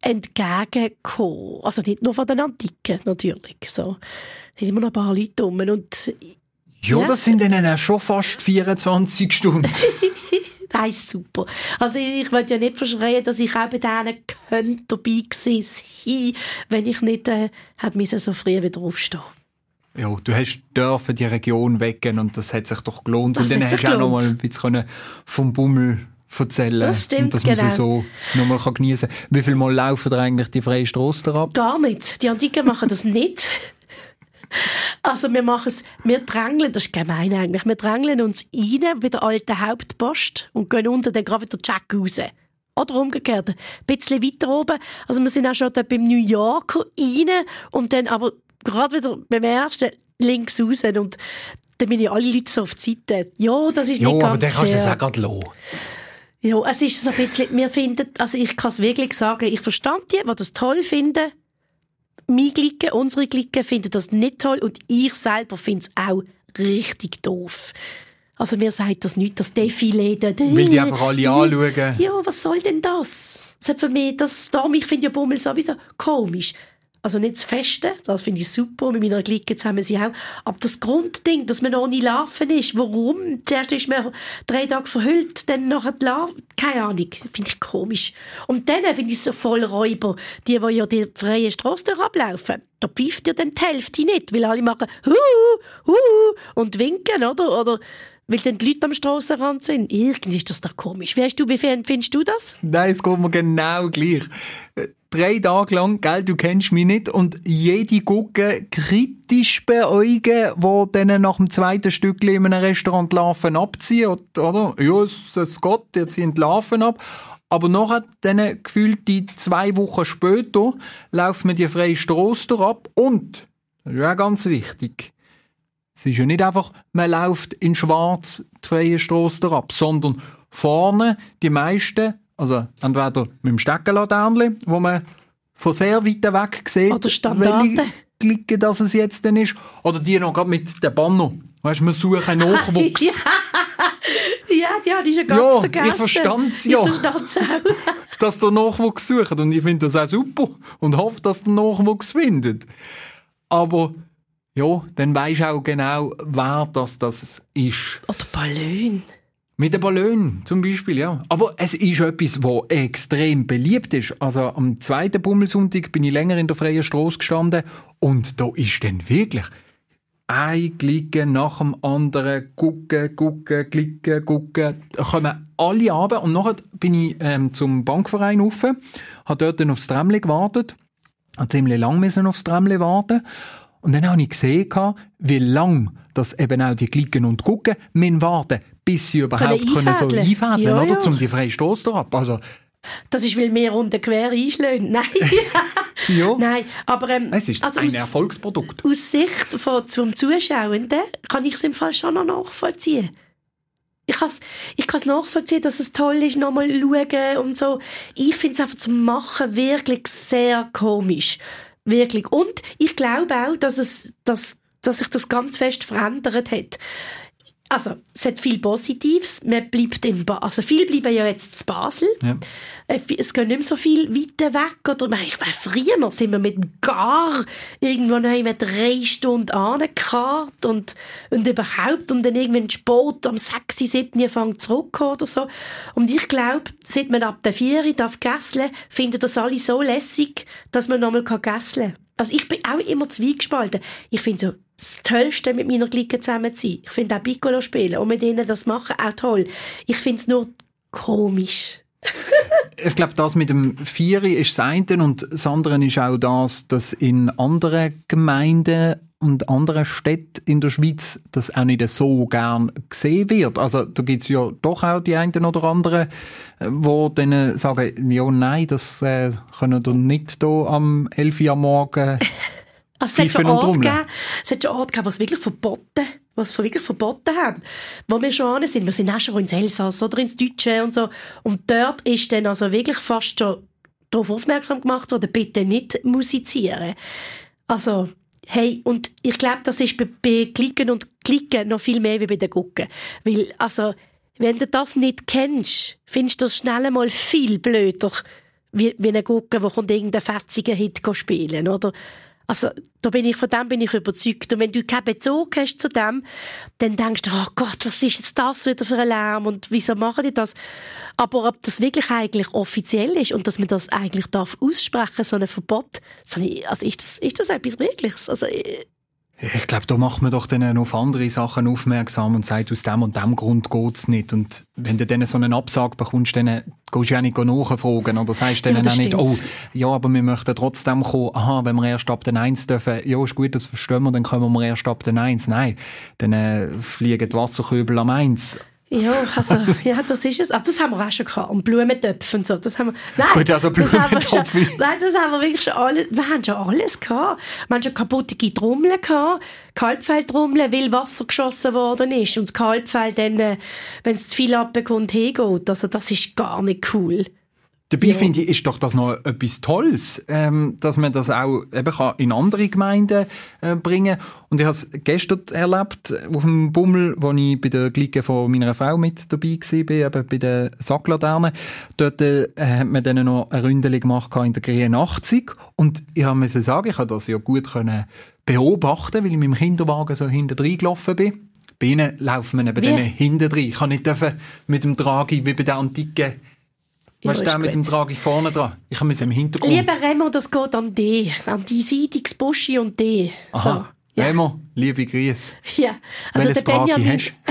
entgegengekommen. Also nicht nur von den Antiken, natürlich. So. Da sind immer noch ein paar Leute rum. Und, Ja, ja. das sind dann auch schon fast vierundzwanzig Stunden. Das ist super. Also ich wollte ja nicht verschreien, dass ich auch bei denen könnte dabei gewesen sein, wenn ich nicht äh, hätte müssen so früh wieder aufstehen. Ja, du hast dürfen die Region weggehen und das hat sich doch gelohnt. Das Und dann hat hast sich du auch noch mal gelohnt. ein bisschen vom Bummel erzählen. Das stimmt, und dass man genau. sie so nochmal geniessen kann. Wie viel Mal laufen da eigentlich die freie Strasse da ab? Gar nicht. Die Antiken machen das nicht. Also wir machen es, wir drängeln, das ist gemein eigentlich, wir drängeln uns rein bei der alten Hauptpost und gehen unten dann gerade wieder Check raus. Oder umgekehrt, ein bisschen weiter oben. Also wir sind auch schon dort beim New Yorker rein und dann aber gerade wieder beim ersten links raus und dann bin ich alle Leute so auf die Seite. Ja, das ist Ja, nicht aber ganz dann kannst du es fair. auch gerade lassen. Ja, es ist so ein bisschen, wir finden, also ich kann es wirklich sagen, ich verstand die, die das toll finden. Meine Clique, unsere Clique finden das nicht toll und ich selber finde es auch richtig doof. Also mir sagt das nicht, das Defilé dort. Weil die einfach alle anschauen. Ja, was soll denn das? Das hat für mich, das, darum, ich finde ja Bummel sowieso komisch. Also nicht das Feste, das finde ich super, mit meiner Clique zusammen sie auch. Aber das Grundding, dass man noch nie laufen ist, warum? Zuerst ist man drei Tage verhüllt, dann nachher die Larve, keine Ahnung, finde ich komisch. Und dann finde ich es so voll Räuber, die, die ja die freie Strasse ablaufen. Da pfeift ja dann die Hälfte nicht, weil alle machen «Hu, hu» und winken, oder? Oder weil dann die Leute am Strassenrand sind. Irgendwie ist das doch komisch. Wie, hast du, wie findest du das? Nein, es geht mir genau gleich. Drei Tage lang, gell, du kennst mich nicht, und jede Gucke kritisch beäugen, die dann nach dem zweiten Stückchen in einem Restaurant Larven abziehen, oder? Ja, es, es geht, die ziehen die Larven ab. Aber nachher, dann gefühlt die zwei Wochen später, laufen wir die freie Strasse ab und, das ist auch ganz wichtig, es ist ja nicht einfach, man läuft in schwarz die freie Strasse ab, sondern vorne die meisten, also entweder mit dem Steckenlaternli, wo man von sehr weit weg sieht, Oder Standarten. welche Clique das es jetzt dann ist, oder die noch gerade mit dem Banner. Weißt du, wir suchen Nachwuchs. Ja, die habe ich schon ganz Ja, vergessen. ich verstand's ja. Ich verstand's auch. Dass der Nachwuchs sucht. Und ich finde das auch super und hoffe, dass der Nachwuchs findet. Aber ja, dann weisst du auch genau, wer das, das ist. Oder Ballon. Mit den Ballonen zum Beispiel, ja. Aber es ist etwas, das extrem beliebt ist. Also am zweiten Bummelsonntag bin ich länger in der freien Strasse gestanden und da ist dann wirklich ein Glicken nach dem anderen, gucken, gucken, klicken, gucken. Da kommen alle runter und nachher bin ich ähm, zum Bankverein rauf, habe dort dann aufs Tramli gewartet, habe ziemlich lang müssen aufs Tramli warten. Und dann habe ich gesehen, wie lang das eben auch die Klicken und Gucken müssen warten, bis sie überhaupt können können so einfädeln, ja, oder? Ja. Um die freie Strasse da ab. Also, das ist, weil wir runter quer einschlagen. Nein. ja. Nein, aber ähm, es ist also ein aus, Erfolgsprodukt. Aus Sicht von, zum Zuschauenden kann ich es im Fall schon noch nachvollziehen. Ich kann es ich kann's nachvollziehen, dass es toll ist, nochmal schauen und so. Ich finde es einfach zum Machen wirklich sehr komisch. Wirklich. Und ich glaube auch, dass, es, dass, dass sich das ganz fest verändert hat. Also, es hat viel Positives. Man bleibt in ba- also viele bleiben ja jetzt in Basel. Ja. Es geht nicht mehr so viel weiter weg. Oder, ich meine, früher sind wir mit dem Gar irgendwo noch immer drei Stunden angekarrt und, und überhaupt und dann irgendwann spät am sechs, sieben Uhr zurückkommen oder so. Und ich glaube, seit man ab der vier darf gässeln, finden das alle so lässig, dass man nochmal gässeln kann. Also ich bin auch immer zwiegespalten. Ich finde so, das Tollste, mit meiner Clique zusammen zu sein. Ich finde auch Piccolo spielen und mit ihnen das machen auch toll. Ich finde es nur komisch. Ich glaube, das mit dem Vieri ist das eine und das andere ist auch das, dass in anderen Gemeinden und anderen Städten in der Schweiz das auch nicht so gern gesehen wird. Also da gibt es ja doch auch die einen oder anderen, die dann sagen, ja nein, das äh, können wir nicht hier am elf Uhr am Morgen also es, hat Orte gegeben, es hat schon Orte gegeben, was wirklich verboten, was wirklich verboten haben. Wo wir schon sind, wir sind auch schon ins Elsass oder ins Deutsche und so. Und dort ist dann also wirklich fast schon darauf aufmerksam gemacht worden, bitte nicht musizieren. Also, hey, und ich glaube, das ist bei, bei Klicken und Klicken noch viel mehr wie bei den Gucken. Weil, also, wenn du das nicht kennst, findest du das schnell einmal viel blöder, wie, wie ein Gucken, der kommt irgendeinen fetzigen Hit spielen, oder? Also, da bin ich, von dem bin ich überzeugt. Und wenn du keinen Bezug hast zu dem, dann denkst du, oh Gott, was ist jetzt das wieder für ein Lärm und wieso machen die das? Aber ob das wirklich eigentlich offiziell ist und dass man das eigentlich darf aussprechen, so ein Verbot, also ist das, ist das etwas Wirkliches? Also, ich glaube, da macht man doch dann auf andere Sachen aufmerksam und sagt, aus dem und dem Grund geht's nicht. Und wenn du dann so einen Absag bekommst, dann gehst du ja nicht nachfragen oder sagst dann ja, auch nicht, stimmt's. oh, ja, aber wir möchten trotzdem kommen, aha, wenn wir erst ab den eins dürfen, ja, ist gut, das verstehen wir, dann kommen wir erst ab den eins. Nein, dann äh, fliegen die Wasserkübel am eins. Ja, also, ja, das ist es. Ach, das haben wir auch schon gehabt. Und Blumentöpfe und so. Das haben wir, nein, Gut, also das haben wir schon, Blumentöpfe. nein, das haben wir wirklich schon alles, wir haben schon alles gehabt. Wir haben schon kaputte Trommeln gehabt, Kalbfelltrommeln, weil Wasser geschossen worden ist. Und das Kalbfell dann, äh, wenn es zu viel abbekommt, hingeht. Also, das ist gar nicht cool. Dabei Ja. finde ich, ist doch das noch etwas Tolles, ähm, dass man das auch eben kann in andere Gemeinden äh, bringen kann. Und ich habe es gestern erlebt, auf dem Bummel, wo ich bei der Clique von meiner Frau mit dabei war, eben bei den Sacklaternen. Dort äh, hat man dann noch eine Ründeli gemacht in der dreiundachtzig. Und ich musste sagen, ich konnte das ja gut können beobachten, weil ich mit dem Kinderwagen so hinten reingelaufen bin. Bei ihnen laufen wir eben Wie? dann hinten rein. Ich kann nicht dürfen mit dem Tragi wie bei den antiken. Ja, Weißt du, ist der mit dem gut. Trage vorne dran? Ich habe es im Hintergrund. Lieber Remo, das geht an die, an die Seite, das Buschi und die. Aha. So. Ja. Remo, liebe Grüße. Ja. Also Welches der Tragi Benjamin, hast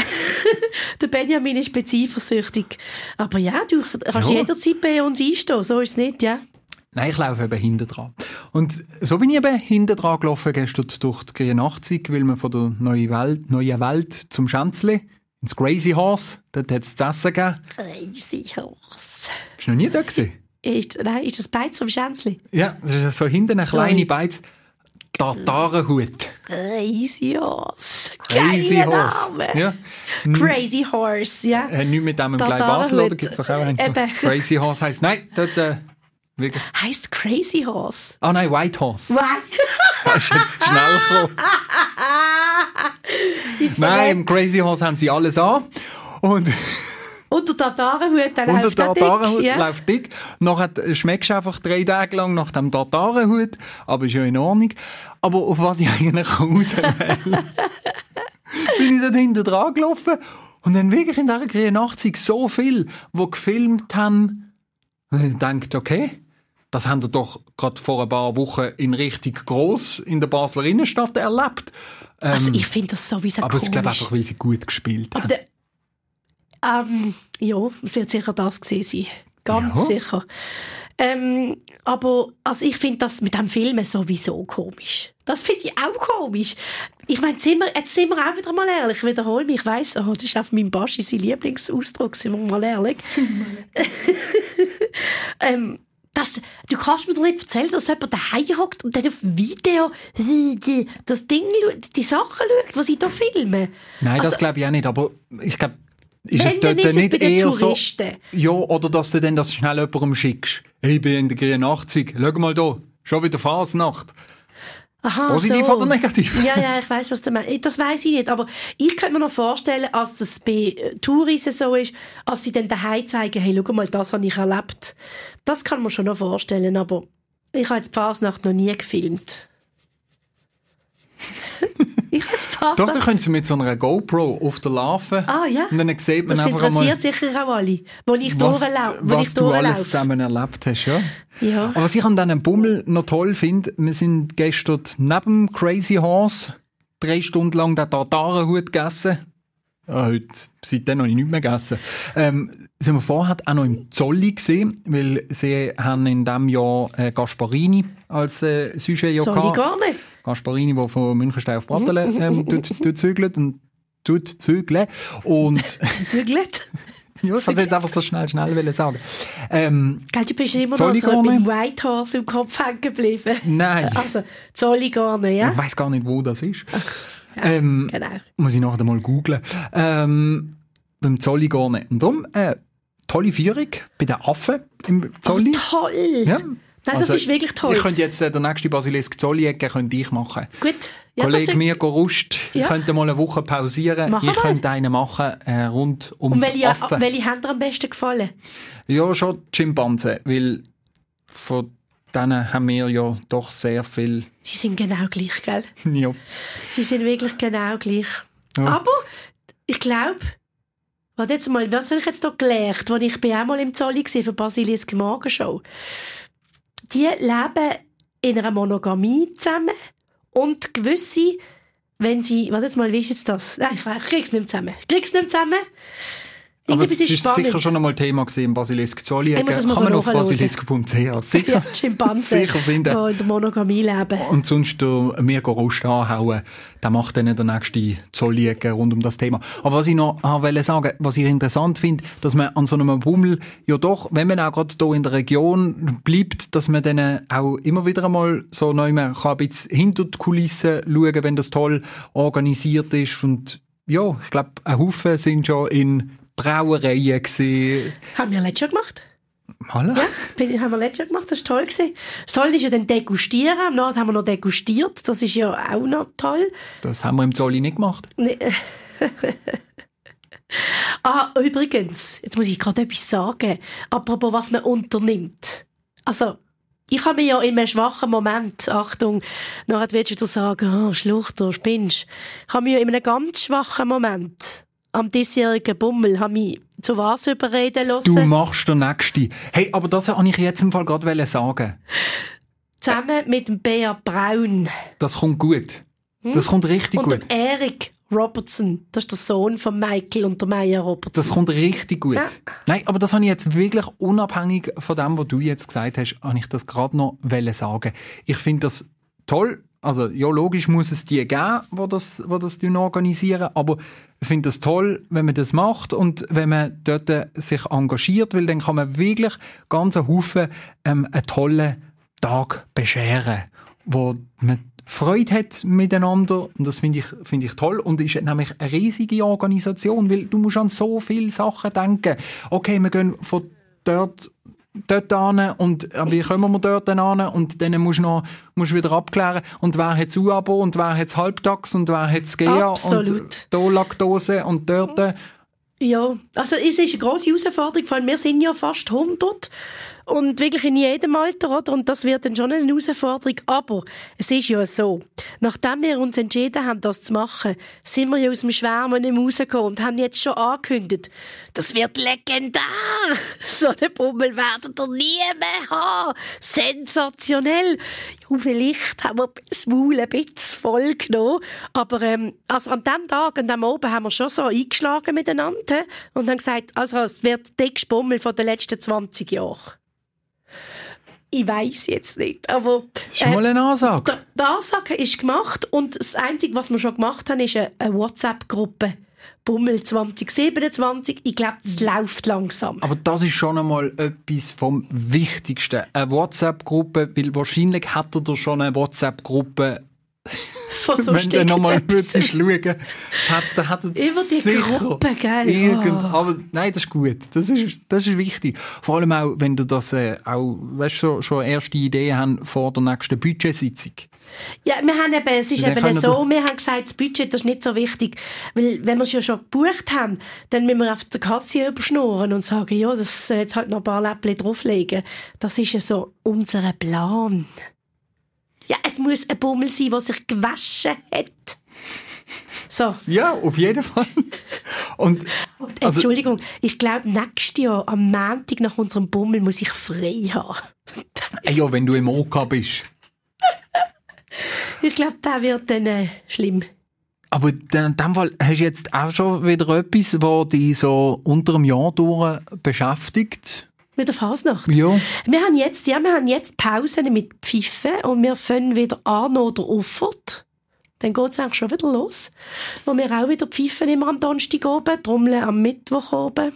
der Benjamin ist eifersüchtig. Aber ja, du kannst Ja. jederzeit bei uns einstehen, so ist es nicht, ja. Nein, ich laufe eben hinten dran. Und so bin ich eben hinten dran gelaufen gestern durch die dreiundachtzig, weil wir von der Neuen Welt, Neuen Welt zum Schänzli ins Crazy Horse, dort hat es zu essen gegeben. Crazy Horse. Bist du noch nie da gewesen? Ist, nein, ist das Beiz vom Schänzli? Ja, das ist so hinten eine Sorry. kleine Beiz. Tartarenhut. Crazy Horse. Crazy Geiler Horse. Name. Ja. Crazy Horse, ja. Äh, nicht mit dem im gleichen Tartarenhut. Basel, oder gibt es doch auch eins? so Eben. Crazy Horse heisst, nein, dort, äh, wirklich. Heißt Crazy Horse. Ah nein, White Horse. Wow. Das ist jetzt zu schnell gekommen. Nein, im Crazy Horse haben sie alles an. Und Und der Tartarenhut, der unter läuft der auch dick. Tartarenhut Ja. läuft dick. Nachher schmeckst du einfach drei Tage lang nach dem Tartarenhut. Aber ist ja in Ordnung. Aber auf was ich eigentlich raus will, bin ich dort hinten dran gelaufen. Und dann wirklich in dieser Grünachtzig so viel, die gefilmt haben. Und ich dachte, okay, das haben wir doch gerade vor ein paar Wochen in richtig gross in der Basler Innenstadt erlebt. Ähm, Also ich finde das sowieso aber komisch. ich glaube einfach, weil sie gut gespielt haben. Aber der, ähm, ja, es wird sicher das gewesen sein. Ganz Ja. sicher. Ähm, aber also ich finde das mit dem Film sowieso komisch. Das finde ich auch komisch. Ich meine, sind wir, jetzt sind wir auch wieder mal ehrlich. Ich wiederhole mich. Ich weiss, oh, das ist auf meinem Baschi sein Lieblingsausdruck. Sind wir mal ehrlich. ähm, das, du kannst mir doch nicht erzählen, dass jemand daheim hockt und dann auf dem Video das Ding, die Sachen schaut, die sie da filmen. Nein, Also, das glaube ich auch nicht. Aber ich glaube, ist wenn, es dann dort ist es nicht bei den eher so... Touristen. Ja, oder dass du dann das schnell jemandem schickst. Hey, ich bin in der Grünachtzig. Schau mal da. Schon wieder Fasnacht. Aha, Positiv so. oder negativ? Ja, ja, ich weiss, was du meinst. Das weiss ich nicht, aber ich könnte mir noch vorstellen, als das bei Touristen so ist, als sie dann daheim zeigen, hey, schau mal, das habe ich erlebt. Das kann man schon noch vorstellen, aber ich habe jetzt die Fasnacht noch nie gefilmt. ich habe jetzt die Doch, Fasnacht... da können sie mit so einer GoPro auf der Larve. Ah, ja. Und dann sieht man Das einfach interessiert einmal, sicher auch alle, wo ich was, durchlau- wo was ich du alles durchlaufe. zusammen erlebt hast. Ja? Ja. Aber was ich an diesem Bummel noch toll finde, wir sind gestern neben dem Crazy Horse drei Stunden lang den Tartarenhut gegessen. Ja, heute seitdem noch nicht mehr gegessen. Ähm, sind wir vorher auch noch im Zolli gesehen, weil sie haben in diesem Jahr äh, Gasparini als äh, Sujet ja Soll ich gehabt. gar nicht. Gasparini, der von Münchenstein auf Brattelen ähm, tut, tut zügelt und tut zügeln. Und Zügelt. ja, ich kann es jetzt einfach so schnell, schnell wollen sagen. Ähm, Gell, du bist immer noch so Zolligorne? beim White Horse im Kopf hängen geblieben. Nein. Also, Zolligorne, ja? Ich weiss gar nicht, wo das ist. Ähm, Genau. muss ich nachher mal googlen. Ähm, beim Zolli gar nicht. Und darum, äh, tolle Führung bei den Affen im Zolli. Oh, toll! Ja. Nein, Also, das ist wirklich toll. Ich könnte jetzt äh, der nächste Basilisk Zolli-Ecke könnte ich machen. Gut. Ja, das Kollege ist- Mirko Rust, ich Ja. könnte mal eine Woche pausieren. Machen ich wir. könnte einen machen äh, rund um Und die welche, Affen. welche haben dir am besten gefallen? Ja, schon die Schimpansen, weil von denen haben wir ja doch sehr viel... Sie sind genau gleich, gell? Ja. Sie sind wirklich genau gleich. Ja. Aber ich glaube, was jetzt mal, was habe ich jetzt da gelernt, als ich bin auch mal im Zolli war für Basilisk Morgenshow. Die leben in einer Monogamie zusammen und gewisse, wenn sie, was jetzt mal, wie ist jetzt das? Nein, ich, ich krieg's nicht mehr zusammen. Ich krieg's nicht mehr zusammen. Aber Irgendwie es ist ist spannend. sicher schon einmal Thema gewesen im Basilisk Zolli. Ich muss Kann es mal man auf nachhören. basilisk punkt c h sicher, Ja, Schimpansen, sicher finden. die in der Monogamie leben. Und sonst der Mirko Rust anhauen, der macht dann der nächste Zolli-Ecke rund um das Thema. Aber was ich noch ah, wollte sagen, was ich interessant finde, dass man an so einem Bummel ja doch, wenn man auch gerade hier in der Region bleibt, dass man dann auch immer wieder einmal so neu man kann ein bisschen hinter die Kulissen schauen, wenn das toll organisiert ist. Und ja, ich glaube, ein Haufen sind schon in Brauereien gesehen. Haben wir letztes Jahr gemacht. Hallo? Ja, bin- haben wir letztes Jahr gemacht, das war toll gewesen. Das Tolle ist ja dann degustieren. Am Nachhinein haben wir noch degustiert. Das ist ja auch noch toll. Das haben wir im Zolli nicht gemacht. Nee. ah, übrigens, jetzt muss ich gerade etwas sagen. Apropos, was man unternimmt. Also, ich habe mir ja in einem schwachen Moment, Achtung, nachher willst du wieder sagen, oh, Schluchter, spinnst. Ich habe mir ja in einem ganz schwachen Moment am diesjährigen Bummel habe mich zu was überreden lassen. Du machst den Nächsten. Hey, aber das wollte ich jetzt im Fall gerade sagen. Zusammen mit dem Bea Braun. Das kommt gut. Das kommt richtig Und gut. dem Eric Robertson. Das ist der Sohn von Michael und der Maya Robertson. Das kommt richtig gut. Ja. Nein, aber das habe ich jetzt wirklich unabhängig von dem, was du jetzt gesagt hast, habe ich das gerade noch sagen. Ich finde das toll. Also, ja, logisch muss es die geben, die das, die das organisieren, aber ich finde es toll, wenn man das macht und wenn man dort sich engagiert, weil dann kann man wirklich ganz einen Haufen ähm, einen tollen Tag bescheren, wo man Freude hat miteinander und das finde ich, finde ich toll und ist nämlich eine riesige Organisation, weil du musst an so viele Sachen denken. Okay, wir gehen von dort dort hin und äh, wie kommen wir dort hin und dann musst du noch musst du wieder abklären und wer hat das U-Abo und wer hat das Halbtags und wer hat das G A Absolut. und da Laktose und dort. Ja, also es ist eine grosse Herausforderung, vor allem wir sind ja fast hundert Und wirklich in jedem Alter, oder? Und das wird dann schon eine Herausforderung. Aber es ist ja so, nachdem wir uns entschieden haben, das zu machen, sind wir ja aus dem Schwärmen nicht mehr rausgekommen und haben jetzt schon angekündigt, das wird legendär. So einen Bummel werdet ihr nie mehr haben. Sensationell. Ja, vielleicht haben wir das Maul ein bisschen voll genommen. Aber ähm, also an diesem Tag, an diesem Abend, haben wir schon so eingeschlagen miteinander und haben gesagt, also es wird der dickste Bummel von den letzten zwanzig Jahren. Ich weiss jetzt nicht, aber... Das ist äh, mal eine Ansage. Die, die Ansage ist gemacht und das Einzige, was wir schon gemacht haben, ist eine, eine WhatsApp-Gruppe. Bummel zwanzig siebenundzwanzig. Ich glaube, das läuft langsam. Aber das ist schon einmal etwas vom Wichtigsten. Eine WhatsApp-Gruppe, weil wahrscheinlich hat er da schon eine WhatsApp-Gruppe... Von so wenn du nochmal würdest schauen, hat, dann hat er über die sicher Gruppe, gell? Irgend, Oh. aber nein, das ist gut. Das ist, das ist wichtig. Vor allem auch, wenn du das äh, auch, weißt, so, schon erste Ideen haben vor der nächsten Budgetsitzung. Ja, wir haben eben, es ist Dann eben können so, wir haben gesagt, das Budget, das ist nicht so wichtig, weil wenn wir es ja schon gebucht haben, dann müssen wir auf der Kasse überschnurren und sagen, ja, das soll jetzt halt noch ein paar Läppchen drauflegen. Das ist ja so unser Plan. Ja, es muss ein Bummel sein, der sich gewaschen hat. So. Ja, auf jeden Fall. Und, Und, also, Entschuldigung, ich glaube, nächstes Jahr, am Montag nach unserem Bummel, muss ich frei haben. äh, ja, wenn du im OK bist. Ich glaube, das wird dann äh, schlimm. Aber dann, in dem Fall hast du jetzt auch schon wieder etwas, was dich so unter einem Jahr durch beschäftigt. Mit der Fasnacht. Ja. Wir haben jetzt, ja, wir haben jetzt Pausen mit Pfiffen und wir fangen wieder an oder Uffert. Dann geht es eigentlich schon wieder los. Wo wir auch wieder pfiffen immer am Donnerstag oben, Trommeln am Mittwoch oben.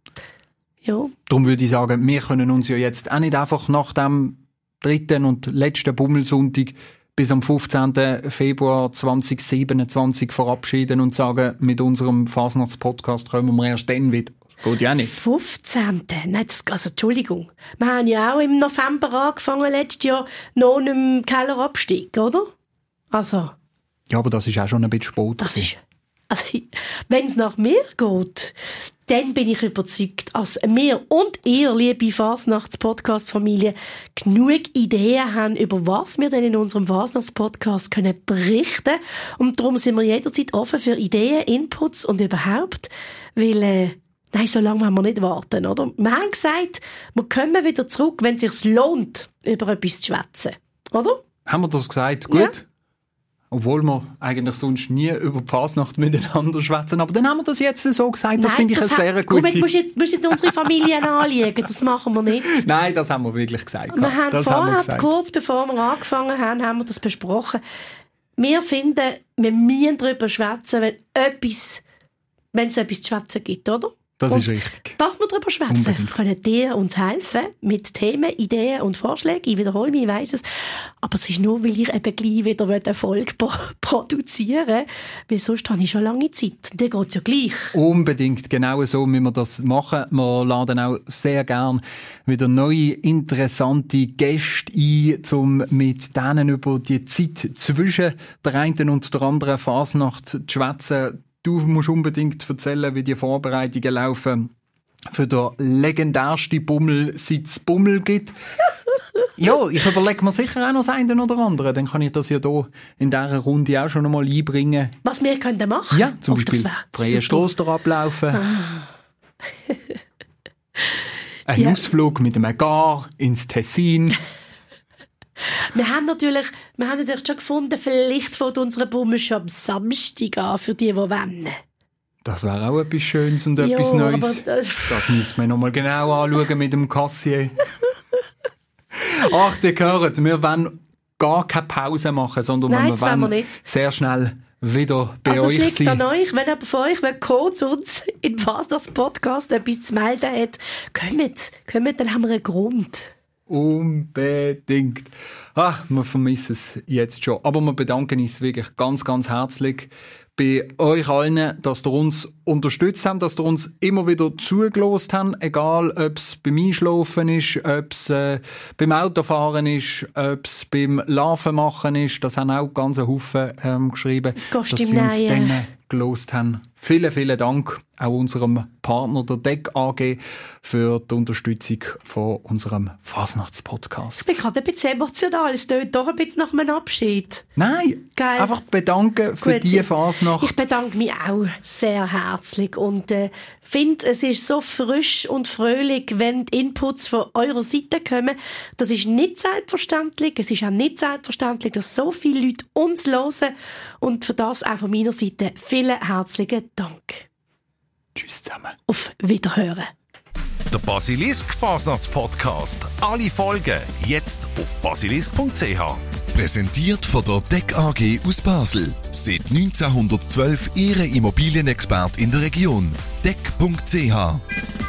Ja. Darum würde ich sagen, wir können uns ja jetzt auch nicht einfach nach dem dritten und letzten Bummelsonntag bis am fünfzehnten Februar zweitausendsiebenundzwanzig verabschieden und sagen, mit unserem Fasnachts-Podcast kommen wir erst dann wieder. Geht ja nicht. fünfzehnten Nein, das, also Entschuldigung. Wir haben ja auch im November angefangen, letztes Jahr, noch im Kellerabstieg, oder? Also, Ja, aber das ist auch schon ein bisschen spät. das ist... Also, wenn es nach mir geht, dann bin ich überzeugt, dass wir und ihr, liebe Fasnachts-Podcast-Familie, genug Ideen haben, über was wir denn in unserem Fasnachts-Podcast können berichten. Und darum sind wir jederzeit offen für Ideen, Inputs und überhaupt, weil... Äh, Nein, so lange wollen wir nicht warten, oder? Wir haben gesagt, wir kommen wieder zurück, wenn es sich lohnt, über etwas zu schwätzen, oder? Haben wir das gesagt? Gut. Ja. Obwohl wir eigentlich sonst nie über die Fasnacht miteinander schwätzen. Aber dann haben wir das jetzt so gesagt. Das Nein, finde ich eine das sehr hat- gute... Komm, jetzt musst du jetzt- musst du jetzt unsere Familien anlegen, das machen wir nicht. Nein, das haben wir wirklich gesagt. Wir haben das haben wir vorher, gesagt. kurz bevor wir angefangen haben, haben wir das besprochen. Wir finden, wir müssen darüber schwätzen, wenn etwas, wenn es etwas zu schwätzen gibt, oder? Das Und ist richtig. Dass wir darüber schwätzen, Unbedingt. können ihr uns helfen mit Themen, Ideen und Vorschlägen. Ich wiederhole mich, ich weiss es. Aber es ist nur, weil ich eben gleich wieder eine Folge pro- produzieren will. Weil sonst habe ich schon lange Zeit. Und dann geht es ja gleich. Unbedingt, genau so müssen wir das machen. Wir laden auch sehr gern wieder neue, interessante Gäste ein, um mit denen über die Zeit zwischen der einen und der anderen Fasnacht zu schwätzen. Du musst unbedingt erzählen, wie die Vorbereitungen laufen für den legendärsten Bummel, seit es Bummel gibt. Ja, ich überlege mir sicher auch noch das eine oder andere. Dann kann ich das ja hier in dieser Runde auch schon einmal einbringen. Was wir können machen? Ja, zum Oh, das Beispiel wär freie super. Stoster ablaufen. Ein Ja. Ausflug mit einem Gar ins Tessin. Wir haben natürlich, wir haben natürlich schon gefunden, vielleicht fängt unsere Bummel schon am Samstag an, für die, die wollen. Das wäre auch etwas Schönes und Ja, etwas aber Neues. das- Das müssen wir noch mal genau anschauen mit dem Kassier. Ach, ihr hört, wir wollen gar keine Pause machen, sondern Nein, wir das wollen wir wollen nicht. sehr schnell wieder bei Also es euch liegt sein. an euch, wenn jemand von euch wer kommt zu uns in was das Podcast etwas zu melden hat, kommt, kommt, dann haben wir einen Grund. Unbedingt. Ah, wir vermissen es jetzt schon. Aber wir bedanken uns wirklich ganz, ganz herzlich bei euch allen, dass ihr uns unterstützt habt, dass ihr uns immer wieder zugelost habt, egal ob es beim Einschlafen ist, ob es äh, beim Autofahren ist, ob es beim Laufen machen ist. Das haben auch ganz einen Haufen ähm, geschrieben, Gehst dass im sie uns Nähen. dann gelost haben. vielen, vielen Dank auch unserem Partner, der D E C A G, für die Unterstützung von unserem Fasnachtspodcast. Ich bin gerade ein bisschen emotional. Es tönt doch ein bisschen nach einem Abschied. Nein, Geil. einfach bedanken für Gut, die Fasnacht. Ich bedanke mich auch sehr herzlich und äh, finde, es ist so frisch und fröhlich, wenn die Inputs von eurer Seite kommen. Das ist nicht selbstverständlich. Es ist auch nicht selbstverständlich, dass so viele Leute uns hören. Und für das auch von meiner Seite vielen herzlichen Dank. Tschüss zusammen. Auf Wiederhören. Der Basilisk Fasnachts-Podcast. Alle Folgen jetzt auf basilisk punkt c h. Präsentiert von der D E C A G aus Basel. Seit neunzehnhundertzwölf Ihre Immobilienexpert in der Region. D E C punkt c h.